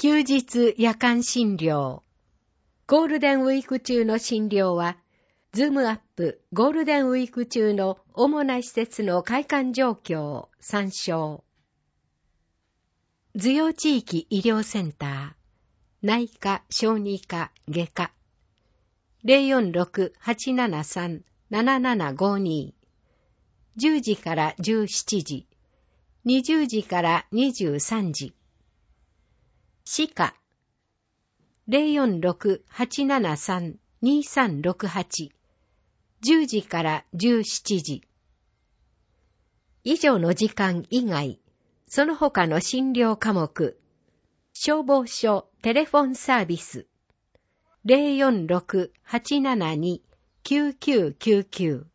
休日夜間診療。ゴールデンウィーク中の診療は、ズームアップゴールデンウィーク中の主な施設の開館状況を参照。授与地域医療センター、内科、小児科、外科。046-873-7752。10時から17時。20時から23時。歯科。046-873-2368。10時から17時。以上の時間以外、その他の診療科目、消防署テレフォンサービス、046-872-9999